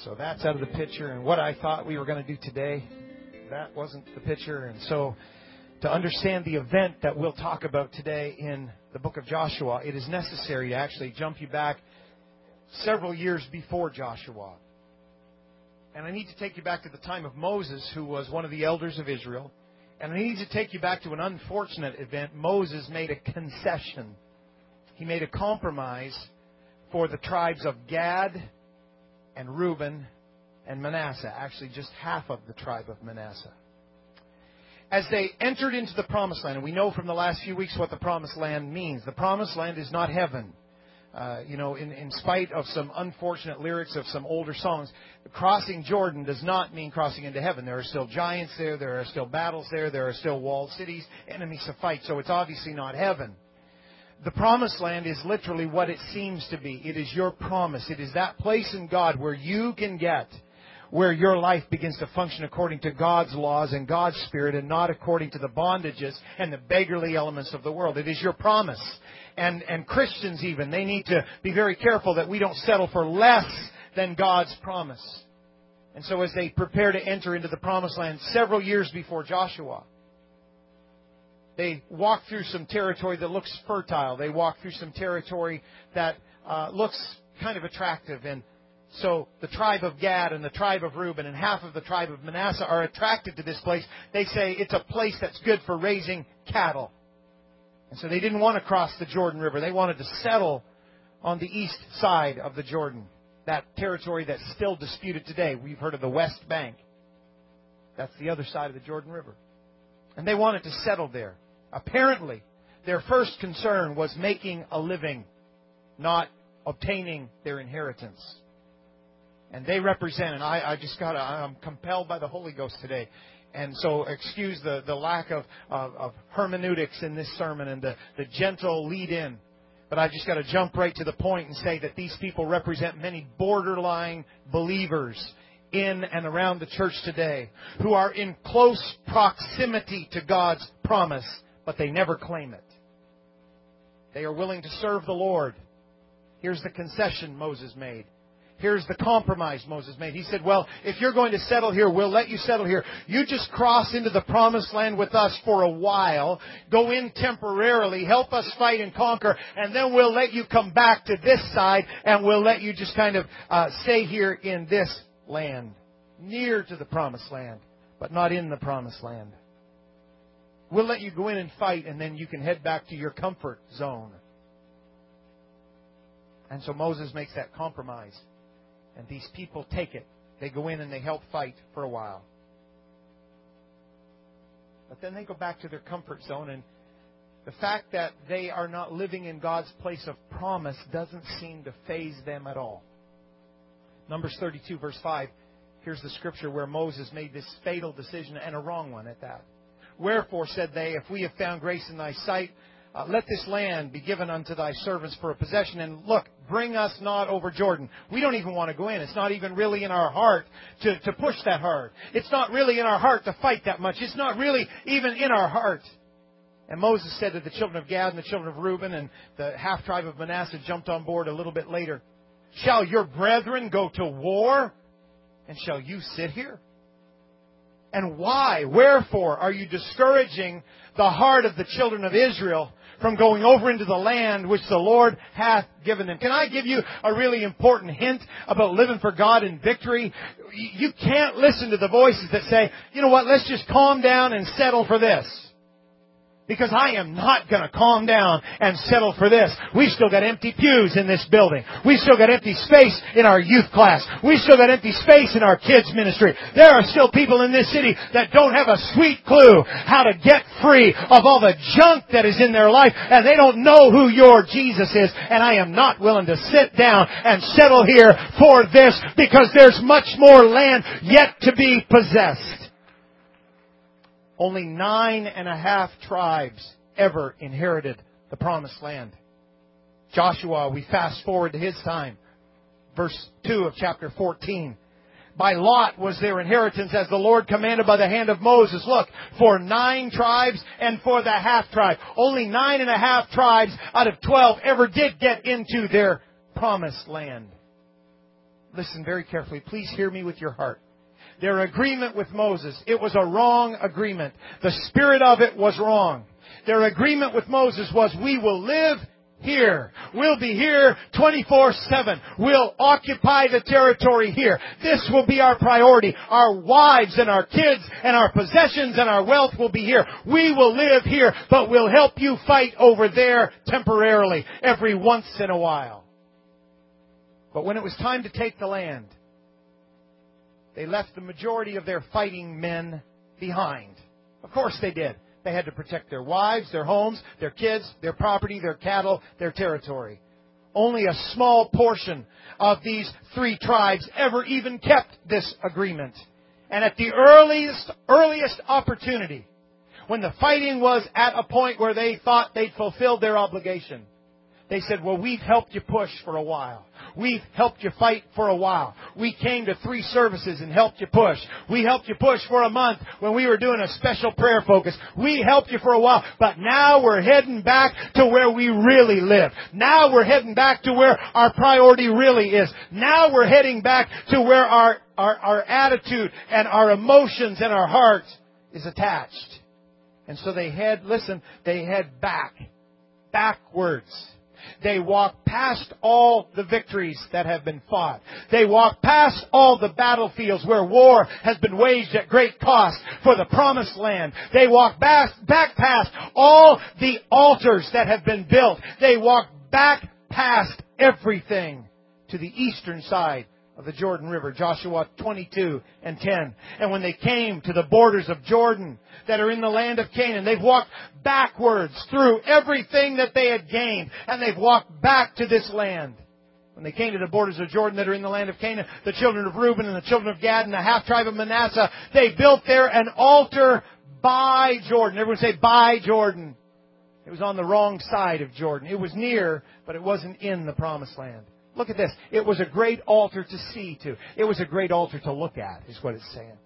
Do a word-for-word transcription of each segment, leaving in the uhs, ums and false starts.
So that's out of the picture. And what I thought we were going to do today, that wasn't the picture. And so to understand the event that we'll talk about today in the book of Joshua, it is necessary to actually jump you back several years before Joshua. And I need to take you back to the time of Moses, who was one of the elders of Israel. And I need to take you back to an unfortunate event. Moses made a concession. He made a compromise for the tribes of Gad and Reuben and Manasseh. Actually, just half of the tribe of Manasseh. As they entered into the Promised Land, and we know from the last few weeks what the Promised Land means. The Promised Land is not heaven. Uh, you know, in, in spite of some unfortunate lyrics of some older songs, crossing Jordan does not mean crossing into heaven. There are still giants there. There are still battles there. There are still walled cities, enemies to fight. So it's obviously not heaven. The Promised Land is literally what it seems to be. It is your promise. It is that place in God where you can get, where your life begins to function according to God's laws and God's Spirit and not according to the bondages and the beggarly elements of the world. It is your promise. And, and Christians even, they need to be very careful that we don't settle for less than God's promise. And so as they prepare to enter into the Promised Land several years before Joshua, they walk through some territory that looks fertile. They walk through some territory that uh, looks kind of attractive. And so the tribe of Gad and the tribe of Reuben and half of the tribe of Manasseh are attracted to this place. They say it's a place that's good for raising cattle. And so they didn't want to cross the Jordan River. They wanted to settle on the east side of the Jordan, that territory that's still disputed today. We've heard of the West Bank. That's the other side of the Jordan River. And they wanted to settle there. Apparently, their first concern was making a living, not obtaining their inheritance. And they represent, and I, I just got to, I'm compelled by the Holy Ghost today. And so excuse the, the lack of, of, of hermeneutics in this sermon and the, the gentle lead in. But I've just got to jump right to the point and say that these people represent many borderline believers in and around the church today who are in close proximity to God's promise, but they never claim it. They are willing to serve the Lord. Here's the concession Moses made. Here's the compromise Moses made. He said, well, if you're going to settle here, we'll let you settle here. You just cross into the Promised Land with us for a while. Go in temporarily. Help us fight and conquer. And then we'll let you come back to this side. And we'll let you just kind of uh, stay here in this land. Near to the Promised Land, but not in the Promised Land. We'll let you go in and fight, and then you can head back to your comfort zone. And so Moses makes that compromise. And these people take it. They go in and they help fight for a while. But then they go back to their comfort zone. And the fact that they are not living in God's place of promise doesn't seem to faze them at all. Numbers thirty-two, verse five. Here's the scripture where Moses made this fatal decision, and a wrong one at that. Wherefore, said they, if we have found grace in thy sight, Uh, let this land be given unto thy servants for a possession. And look, bring us not over Jordan. We don't even want to go in. It's not even really in our heart to, to push that hard. It's not really in our heart to fight that much. It's not really even in our heart. And Moses said to the children of Gad and the children of Reuben, and the half-tribe of Manasseh jumped on board a little bit later. Shall your brethren go to war? And shall you sit here? And why? Wherefore are you discouraging the heart of the children of Israel from going over into the land which the Lord hath given them? Can I give you a really important hint about living for God in victory? You can't listen to the voices that say, you know what, let's just calm down and settle for this. Because I am not going to calm down and settle for this. We've still got empty pews in this building. We've still got empty space in our youth class. We've still got empty space in our kids ministry. There are still people in this city that don't have a sweet clue how to get free of all the junk that is in their life. And they don't know who your Jesus is. And I am not willing to sit down and settle here for this, because there's much more land yet to be possessed. Only nine and a half tribes ever inherited the Promised Land. Joshua, we fast forward to his time. Verse two of chapter fourteen. By lot was their inheritance, as the Lord commanded by the hand of Moses. Look, for nine tribes and for the half tribe. Only nine and a half tribes out of twelve ever did get into their Promised Land. listen very carefully. Please hear me with your heart. Their agreement with Moses, it was a wrong agreement. The spirit of it was wrong. Their agreement with Moses was, we will live here. We'll be here twenty-four seven. We'll occupy the territory here. This will be our priority. Our wives and our kids and our possessions and our wealth will be here. We will live here, but we'll help you fight over there temporarily, every once in a while. But when it was time to take the land, they left the majority of their fighting men behind. Of course they did. They had to protect their wives, their homes, their kids, their property, their cattle, their territory. Only a small portion of these three tribes ever even kept this agreement. And at the earliest, earliest opportunity, when the fighting was at a point where they thought they'd fulfilled their obligation, they said, well, we've helped you push for a while. We've helped you fight for a while. We came to three services and helped you push. We helped you push for a month when we were doing a special prayer focus. We helped you for a while, but now we're heading back to where we really live. Now we're heading back to where our priority really is. Now we're heading back to where our, our, our attitude and our emotions and our hearts is attached. And so they head, listen, they head back, backwards. They walk past all the victories that have been fought. They walk past all the battlefields where war has been waged at great cost for the promised land. They walk back, back past all the altars that have been built. They walk back past everything to the eastern side of the Jordan River. Joshua twenty-two and ten. And when they came to the borders of Jordan that are in the land of Canaan, they've walked backwards through everything that they had gained, and they've walked back to this land. When they came to the borders of Jordan that are in the land of Canaan, the children of Reuben and the children of Gad and the half tribe of Manasseh, they built there an altar by Jordan. Everyone say, by Jordan. It was on the wrong side of Jordan. It was near, but it wasn't in the promised land. Look at this. It was a great altar to see to. It was a great altar to look at, is what it's saying.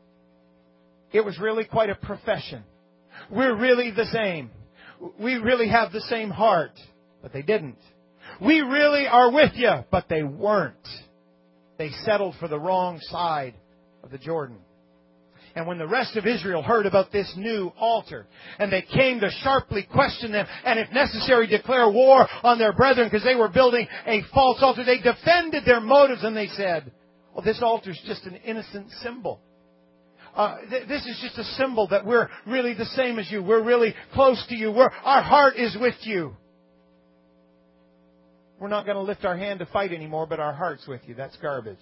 It was really quite a profession. We're really the same. We really have the same heart. But they didn't. We really are with you. But they weren't. They settled for the wrong side of the Jordan. And when the rest of Israel heard about this new altar, and they came to sharply question them, and if necessary declare war on their brethren because they were building a false altar, they defended their motives and they said, well, this altar is just an innocent symbol. Uh, th- this is just a symbol that we're really the same as you. We're really close to you. We're, our heart is with you. We're not going to lift our hand to fight anymore, but our heart's with you. That's garbage.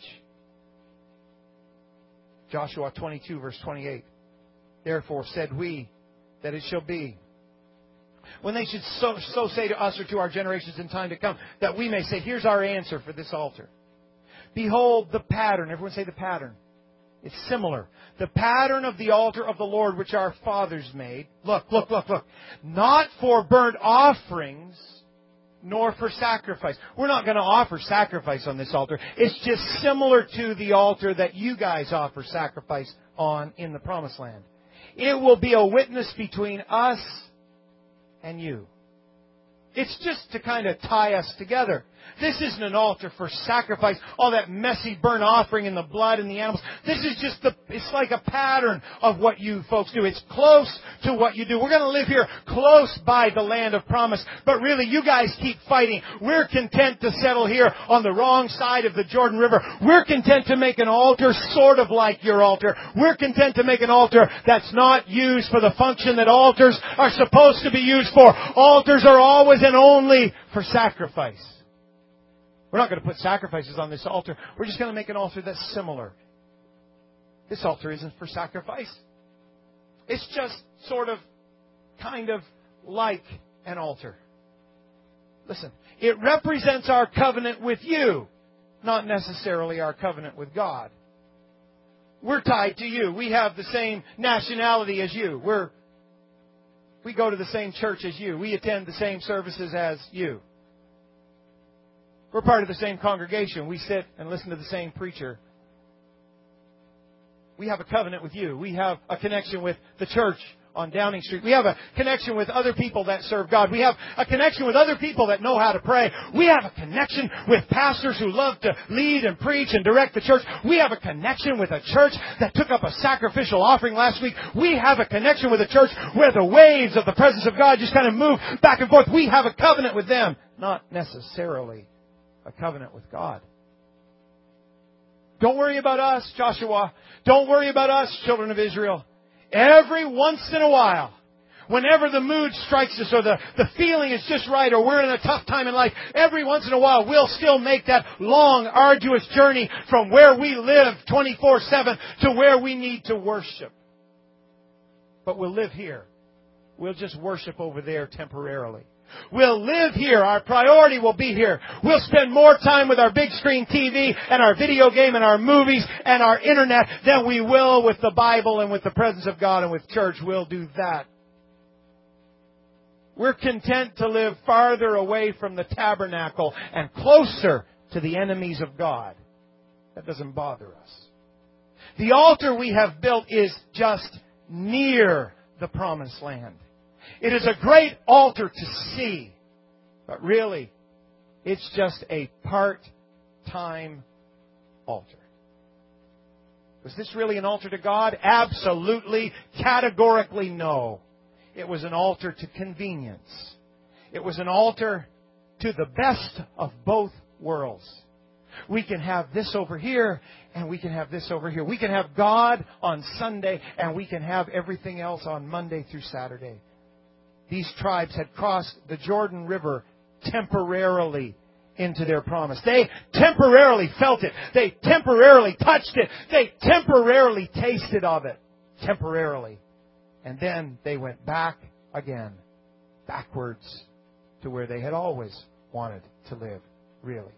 Joshua twenty-two, verse twenty-eight. Therefore said we that it shall be, when they should so, so say to us or to our generations in time to come, that we may say, here's our answer for this altar. Behold the pattern. Everyone say the pattern. It's similar. The pattern of the altar of the Lord which our fathers made. Look, look, look, look. Not for burnt offerings, nor for sacrifice. We're not going to offer sacrifice on this altar. It's just similar to the altar that you guys offer sacrifice on in the Promised Land. It will be a witness between us and you. It's just to kind of tie us together. This isn't an altar for sacrifice, all that messy burnt offering and the blood and the animals. This is just the, it's like a pattern of what you folks do. It's close to what you do. We're going to live here close by the land of promise. But really, you guys keep fighting. We're content to settle here on the wrong side of the Jordan River. We're content to make an altar sort of like your altar. We're content to make an altar that's not used for the function that altars are supposed to be used for. Altars are always and only for sacrifice. We're not going to put sacrifices on this altar. We're just going to make an altar that's similar. This altar isn't for sacrifice. It's just sort of, kind of like an altar. Listen, it represents our covenant with you, not necessarily our covenant with God. We're tied to you. We have the same nationality as you. We're, we go to the same church as you. We attend the same services as you. We're part of the same congregation. We sit and listen to the same preacher. We have a covenant with you. We have a connection with the church on Downing Street. We have a connection with other people that serve God. We have a connection with other people that know how to pray. We have a connection with pastors who love to lead and preach and direct the church. We have a connection with a church that took up a sacrificial offering last week. We have a connection with a church where the waves of the presence of God just kind of move back and forth. We have a covenant with them, not necessarily a covenant with God. Don't worry about us, Joshua. Don't worry about us, children of Israel. Every once in a while, whenever the mood strikes us or the, the feeling is just right or we're in a tough time in life, every once in a while we'll still make that long, arduous journey from where we live twenty-four seven to where we need to worship. But we'll live here. We'll just worship over there temporarily. We'll live here. Our priority will be here. We'll spend more time with our big screen T V and our video game and our movies and our internet than we will with the Bible and with the presence of God and with church. We'll do that. We're content to live farther away from the tabernacle and closer to the enemies of God. That doesn't bother us. The altar we have built is just near the promised land. It is a great altar to see, but really, it's just a part-time altar. Was this really an altar to God? Absolutely, categorically no. It was an altar to convenience. It was an altar to the best of both worlds. We can have this over here, and we can have this over here. We can have God on Sunday, and we can have everything else on Monday through Saturday. These tribes had crossed the Jordan River temporarily into their promise. They temporarily felt it. They temporarily touched it. They temporarily tasted of it. Temporarily. And then they went back again, backwards to where they had always wanted to live, really.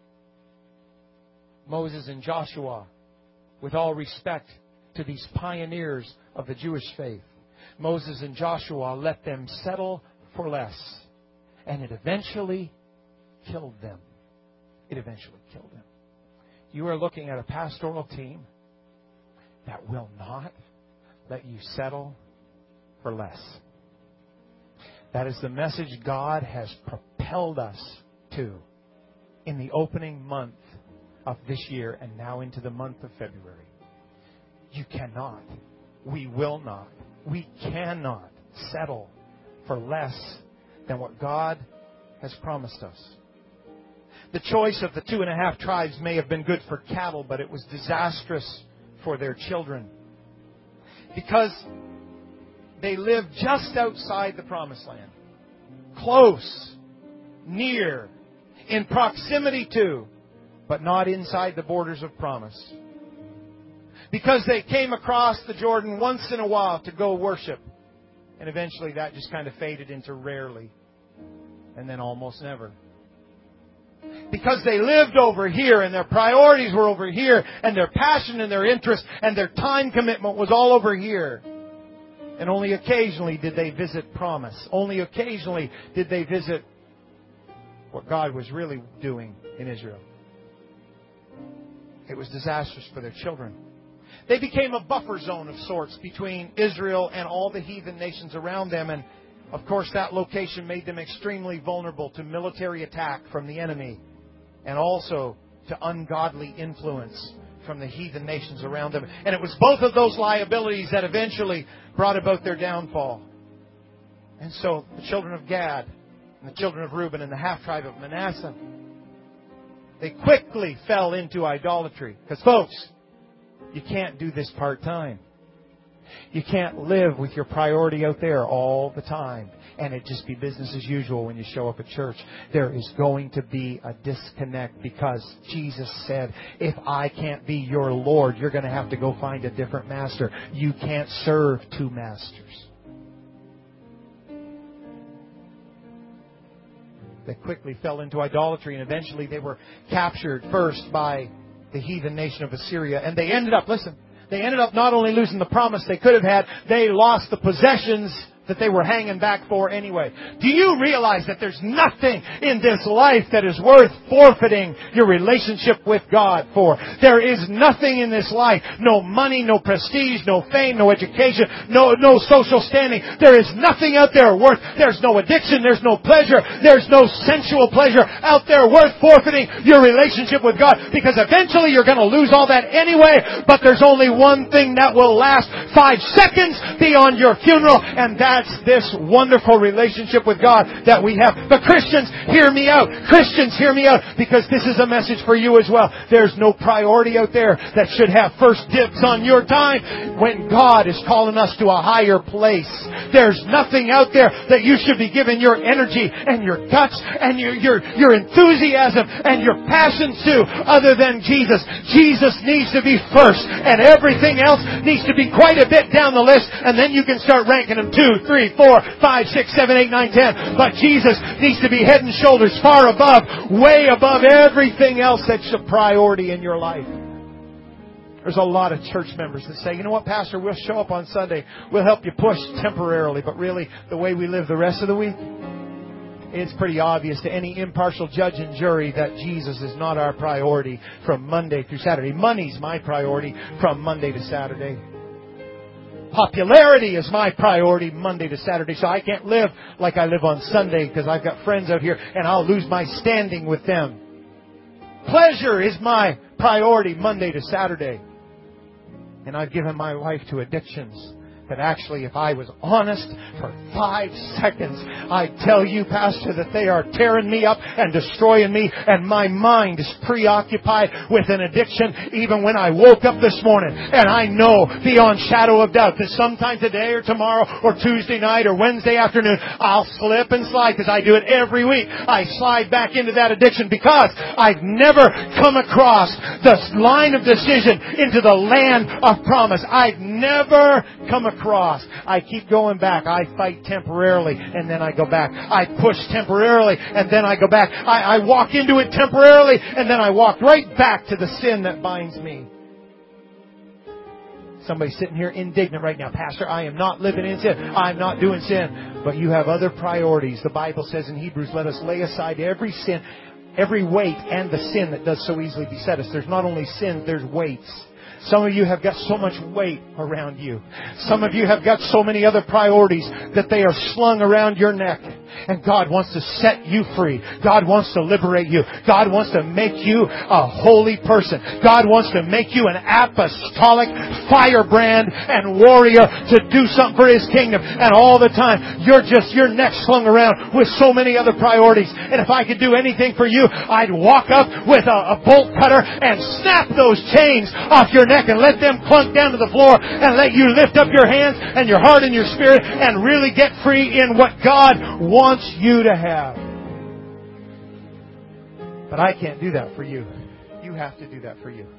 Moses and Joshua, with all respect to these pioneers of the Jewish faith, Moses and Joshua let them settle for less. And it eventually killed them. It eventually killed them. You are looking at a pastoral team that will not let you settle for less. That is the message God has propelled us to in the opening month of this year and now into the month of February. You cannot, we will not, we cannot settle for less than what God has promised us. The choice of the two and a half tribes may have been good for cattle, but it was disastrous for their children. Because they lived just outside the promised land. Close, near, in proximity to, but not inside the borders of promise. Because they came across the Jordan once in a while to go worship. And eventually that just kind of faded into rarely. And then almost never. Because they lived over here and their priorities were over here and their passion and their interest and their time commitment was all over here. And only occasionally did they visit promise. Only occasionally did they visit what God was really doing in Israel. It was disastrous for their children. They became a buffer zone of sorts between Israel and all the heathen nations around them. And, of course, that location made them extremely vulnerable to military attack from the enemy and also to ungodly influence from the heathen nations around them. And it was both of those liabilities that eventually brought about their downfall. And so the children of Gad and the children of Reuben and the half-tribe of Manasseh, they quickly fell into idolatry. Because, folks, you can't do this part-time. You can't live with your priority out there all the time and it just be business as usual when you show up at church. There is going to be a disconnect because Jesus said, if I can't be your Lord, you're going to have to go find a different master. You can't serve two masters. They quickly fell into idolatry and eventually they were captured first by the heathen nation of Assyria. And they ended up, listen, they ended up not only losing the promise they could have had, they lost the possessions that they were hanging back for anyway. Do you realize that there's nothing in this life that is worth forfeiting your relationship with God for? There is nothing in this life. No money, no prestige, no fame, no education, no, no social standing. There is nothing out there worth. There's no addiction. There's no pleasure. There's no sensual pleasure out there worth forfeiting your relationship with God, because eventually you're going to lose all that anyway. But there's only one thing that will last five seconds beyond your funeral, and that That's this wonderful relationship with God that we have. But Christians, hear me out. Christians, hear me out, because this is a message for you as well. There's no priority out there that should have first dibs on your time when God is calling us to a higher place. There's nothing out there that you should be giving your energy and your guts and your, your, your enthusiasm and your passion to other than Jesus. Jesus needs to be first, and everything else needs to be quite a bit down the list, and then you can start ranking them two, three, four, five, six, seven, eight, nine, ten. But Jesus needs to be head and shoulders far above, way above everything else that's a priority in your life. There's a lot of church members that say, you know what, Pastor, we'll show up on Sunday. We'll help you push temporarily. But really, the way we live the rest of the week, it's pretty obvious to any impartial judge and jury that Jesus is not our priority from Monday through Saturday. Money's my priority from Monday to Saturday. Popularity is my priority Monday to Saturday, so I can't live like I live on Sunday because I've got friends out here and I'll lose my standing with them. Pleasure is my priority Monday to Saturday. And I've given my life to addictions that actually, if I was honest for five seconds, I'd tell you, Pastor, that they are tearing me up and destroying me, and my mind is preoccupied with an addiction even when I woke up this morning. And I know beyond shadow of doubt that sometime today or tomorrow or Tuesday night or Wednesday afternoon, I'll slip and slide, because I do it every week. I slide back into that addiction because I've never come across the line of decision into the land of promise. I've never come across Cross. I keep going back. I fight temporarily and then I go back. I push temporarily and then I go back. I, I walk into it temporarily and then I walk right back to the sin that binds me. Somebody's sitting here indignant right now. Pastor, I am not living in sin. I'm not doing sin. But you have other priorities. The Bible says in Hebrews, let us lay aside every sin, every weight and the sin that does so easily beset us. There's not only sins, there's weights. Some of you have got so much weight around you. Some of you have got so many other priorities that they are slung around your neck. And God wants to set you free. God wants to liberate you. God wants to make you a holy person. God wants to make you an apostolic firebrand and warrior to do something for His kingdom. And all the time, you're just, your neck slung around with so many other priorities. And if I could do anything for you, I'd walk up with a, a bolt cutter and snap those chains off your neck and let them clunk down to the floor and let you lift up your hands and your heart and your spirit and really get free in what God wants you to have. But I can't do that for you. You have to do that for you.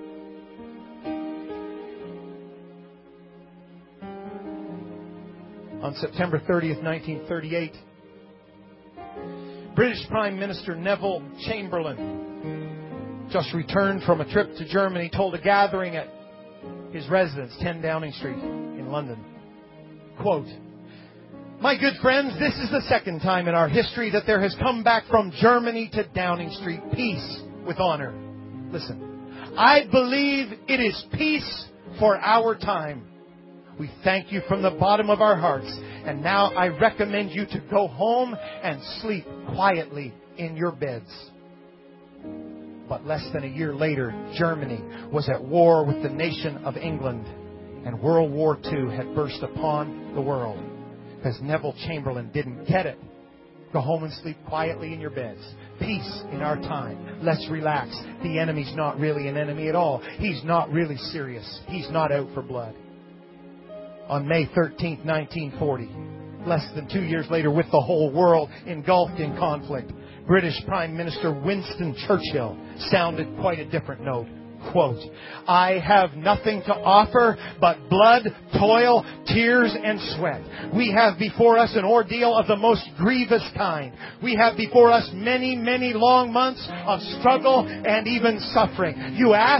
On September thirtieth, nineteen thirty-eight, British Prime Minister Neville Chamberlain, just returned from a trip to Germany, told a gathering at his residence, ten Downing Street in London, quote, "My good friends, this is the second time in our history that there has come back from Germany to Downing Street peace with honor. Listen, I believe it is peace for our time. We thank you from the bottom of our hearts. And now I recommend you to go home and sleep quietly in your beds." But less than a year later, Germany was at war with the nation of England, and World War Two had burst upon the world. Because Neville Chamberlain didn't get it. Go home and sleep quietly in your beds. Peace in our time. Let's relax. The enemy's not really an enemy at all. He's not really serious. He's not out for blood. On May thirteenth, nineteen forty, less than two years later, with the whole world engulfed in conflict, British Prime Minister Winston Churchill sounded quite a different note. Quote, "I have nothing to offer but blood, toil, tears, and sweat. We have before us an ordeal of the most grievous kind. We have before us many, many long months of struggle and even suffering. You ask,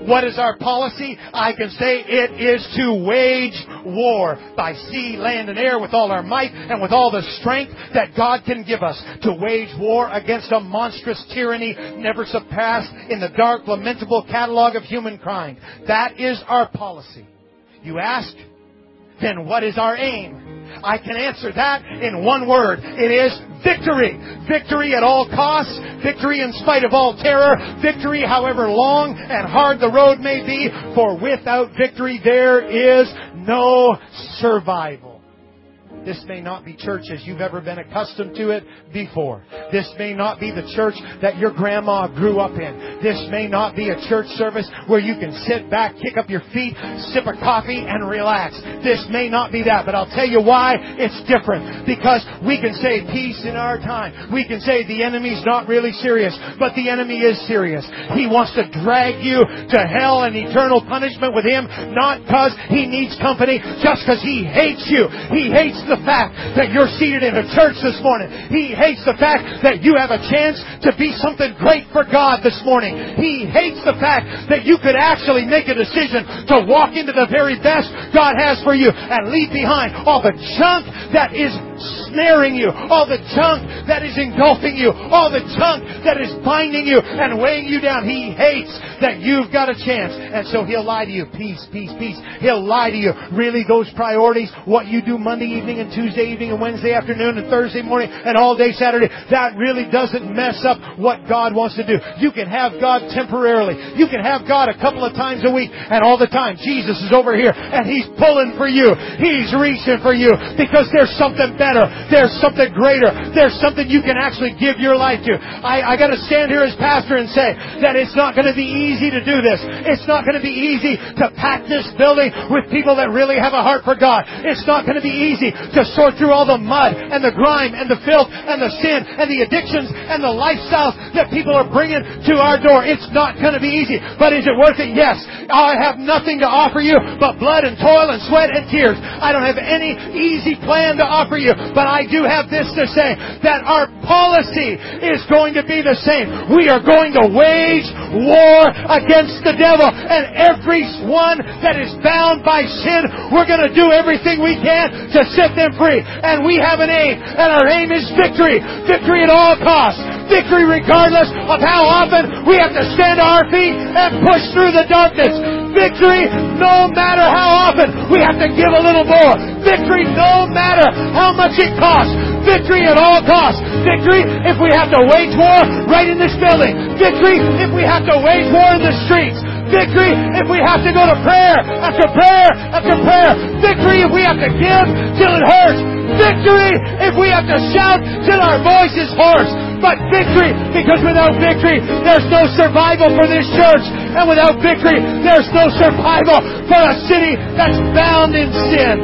What is our policy? I can say it is to wage war by sea, land, and air with all our might and with all the strength that God can give us to wage war against a monstrous tyranny never surpassed in the dark, lamentable catalog of humankind. That is our policy. You ask, then what is our aim? I can answer that in one word. It is victory. Victory at all costs. Victory in spite of all terror. Victory however long and hard the road may be. For without victory there is no survival. This may not be church as you've ever been accustomed to it before. This may not be the church that your grandma grew up in. This may not be a church service where you can sit back, kick up your feet, sip a coffee, and relax. This may not be that, but I'll tell you why it's different. Because we can say peace in our time. We can say the enemy's not really serious, but the enemy is serious. He wants to drag you to hell and eternal punishment with him, not because he needs company, just because he hates you. He hates the fact that you're seated in a church this morning. He hates the fact that you have a chance to be something great for God this morning. He hates the fact that you could actually make a decision to walk into the very best God has for you and leave behind all the junk that is snaring you, all the junk that is engulfing you, all the junk that is binding you and weighing you down. He hates that you've got a chance. And so he'll lie to you. Peace, peace, peace. He'll lie to you. Really, those priorities, what you do Monday evening and Tuesday evening and Wednesday afternoon and Thursday morning and all day Saturday, that really doesn't mess up what God wants to do. You can have God temporarily. You can have God a couple of times a week, and all the time Jesus is over here and He's pulling for you. He's reaching for you because there's something better. There's something greater. There's something you can actually give your life to. I, I got to stand here as pastor and say that it's not going to be easy to do this. It's not going to be easy to pack this building with people that really have a heart for God. It's not going to be easy to sort through all the mud and the grime and the filth and the sin and the addictions and the lifestyles that people are bringing to our door. It's not going to be easy. But is it worth it? Yes. I have nothing to offer you but blood and toil and sweat and tears. I don't have any easy plan to offer you. But I do have this to say, that our policy is going to be the same. We are going to wage war against the devil. And every one that is bound by sin, we're going to do everything we can to set them free. And we have an aim. And our aim is victory. Victory at all costs. Victory regardless of how often we have to stand on our feet and push through the darkness. Victory no matter how often we have to give a little more. Victory no matter how much it costs. Victory at all costs. Victory if we have to wage war right in this building. Victory if we have to wage war in the streets. Victory if we have to go to prayer after prayer after prayer. Victory if we have to give till it hurts. Victory if we have to shout till our voice is hoarse. But victory, because without victory, there's no survival for this church. And without victory, there's no survival for a city that's bound in sin.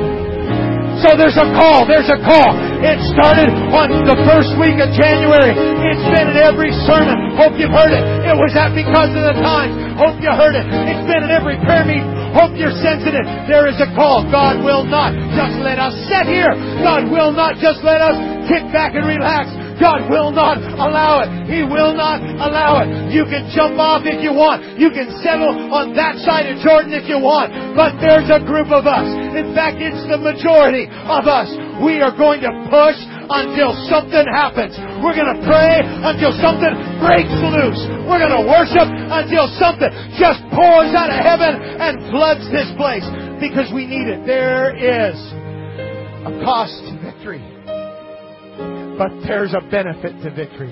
So there's a call, there's a call. It started on the first week of January. It's been in every sermon. Hope you've heard it. It was at Because of the Times. Hope you heard it. It's been in every prayer meeting. Hope you're sensitive. There is a call. God will not just let us sit here. God will not just let us kick back and relax. God will not allow it. He will not allow it. You can jump off if you want. You can settle on that side of Jordan if you want. But there's a group of us. In fact, it's the majority of us. We are going to push until something happens. We're going to pray until something breaks loose. We're going to worship until something just pours out of heaven and floods this place. Because we need it. There is a cost to victory. But there's a benefit to victory.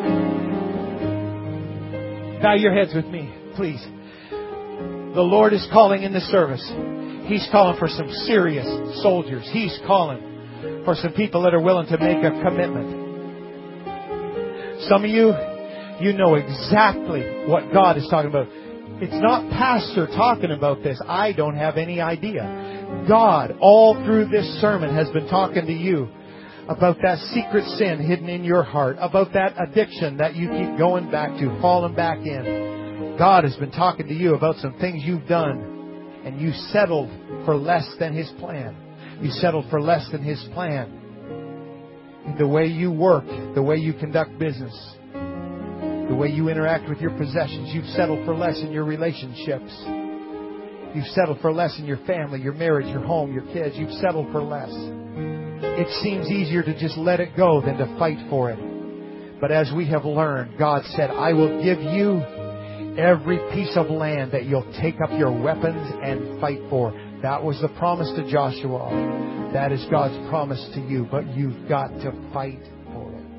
Bow your heads with me, please. The Lord is calling in this service. He's calling for some serious soldiers. He's calling for some people that are willing to make a commitment. Some of you, you know exactly what God is talking about. It's not pastor talking about this. I don't have any idea. God, all through this sermon, has been talking to you about that secret sin hidden in your heart, about that addiction that you keep going back to, falling back in. God has been talking to you about some things you've done, and you settled for less than His plan. You settled for less than His plan. In the way you work, the way you conduct business. The way you interact with your possessions. You've settled for less in your relationships. You've settled for less in your family, your marriage, your home, your kids. You've settled for less. It seems easier to just let it go than to fight for it. But as we have learned, God said, I will give you every piece of land that you'll take up your weapons and fight for. That was the promise to Joshua. That is God's promise to you. But you've got to fight for it.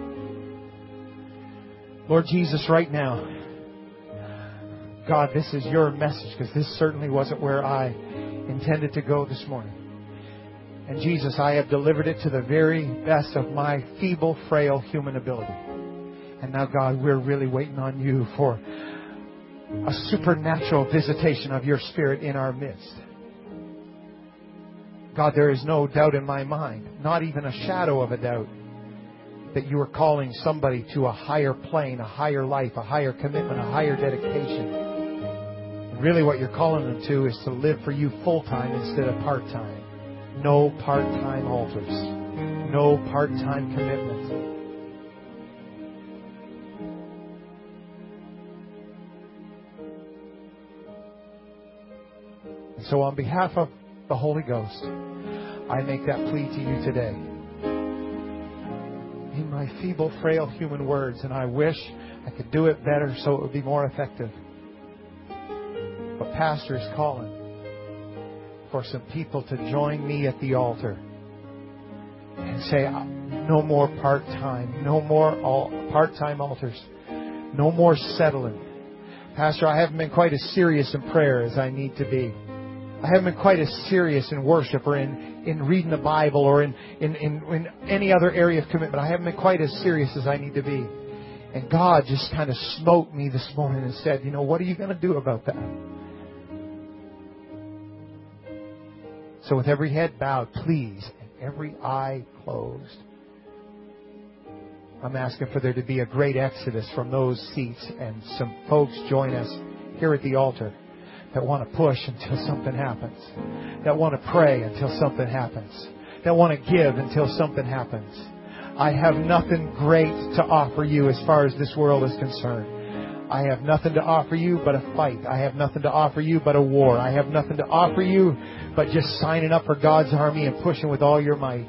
Lord Jesus, right now, God, this is your message, because this certainly wasn't where I intended to go this morning. And Jesus, I have delivered it to the very best of my feeble, frail human ability. And now, God, we're really waiting on you for a supernatural visitation of your Spirit in our midst. God, there is no doubt in my mind, not even a shadow of a doubt, that you are calling somebody to a higher plane, a higher life, a higher commitment, a higher dedication. And really what you're calling them to is to live for you full-time instead of part-time. No part-time altars. No part-time commitment. And so on behalf of the Holy Ghost, I make that plea to you today. In my feeble, frail human words, and I wish I could do it better so it would be more effective. But Pastor is calling for some people to join me at the altar and say, no more part-time, no more all part-time altars, no more settling. Pastor, I haven't been quite as serious in prayer as I need to be. I haven't been quite as serious in worship or in, in reading the Bible or in, in, in, in any other area of commitment. I haven't been quite as serious as I need to be. And God just kind of smote me this morning and said, you know, what are you going to do about that? So with every head bowed, please, and every eye closed, I'm asking for there to be a great exodus from those seats, and some folks join us here at the altar that want to push until something happens, that want to pray until something happens, that want to give until something happens. I have nothing great to offer you as far as this world is concerned. I have nothing to offer you but a fight. I have nothing to offer you but a war. I have nothing to offer you but just signing up for God's army and pushing with all your might.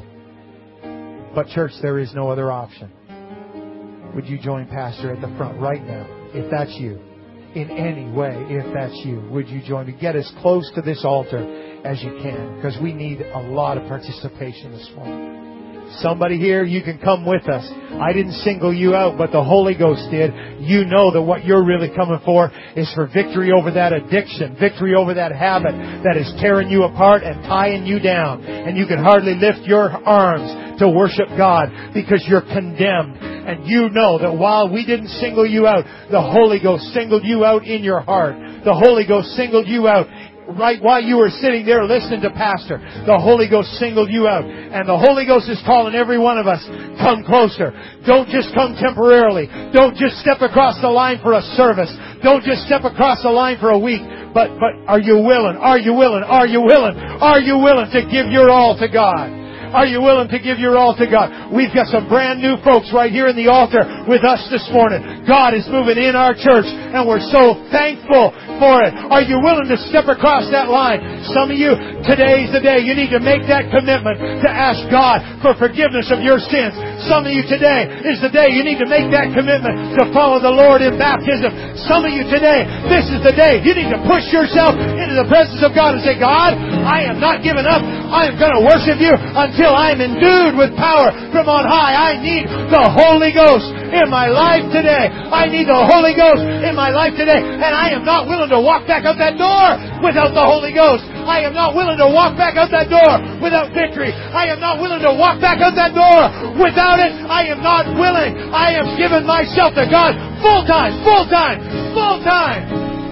But church, there is no other option. Would you join Pastor at the front right now? If that's you. In any way, if that's you, would you join me? Get as close to this altar as you can, because we need a lot of participation this morning. Somebody here, you can come with us. I didn't single you out, but the Holy Ghost did. You know that what you're really coming for is for victory over that addiction, victory over that habit that is tearing you apart and tying you down. And you can hardly lift your arms to worship God because you're condemned. And you know that while we didn't single you out, the Holy Ghost singled you out in your heart. The Holy Ghost singled you out right while you were sitting there listening to Pastor. The Holy Ghost singled you out. And the Holy Ghost is calling every one of us, come closer. Don't just come temporarily. Don't just step across the line for a service. Don't just step across the line for a week. But, but are you willing? Are you willing? Are you willing? Are you willing to give your all to God? Are you willing to give your all to God? We've got some brand new folks right here in the altar with us this morning. God is moving in our church, and we're so thankful for it. Are you willing to step across that line? Some of you, today's the day you need to make that commitment to ask God for forgiveness of your sins. Some of you today is the day you need to make that commitment to follow the Lord in baptism. Some of you today, this is the day you need to push yourself into the presence of God and say, God, I am not giving up. I am going to worship you until I'm endued with power from on high. I need the Holy Ghost in my life today. I need the Holy Ghost in my life today. And I am not willing to walk back out that door without the Holy Ghost. I am not willing to walk back out that door without victory. I am not willing to walk back out that door without it. I am not willing. I am giving myself to God full time, full time, full time.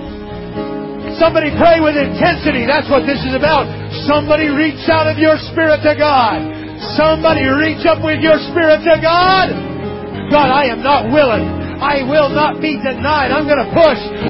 Somebody pray with intensity. That's what this is about. Somebody reach out of your spirit to God. Somebody reach up with your spirit to God. God, I am not willing. I will not be denied. I'm going to push.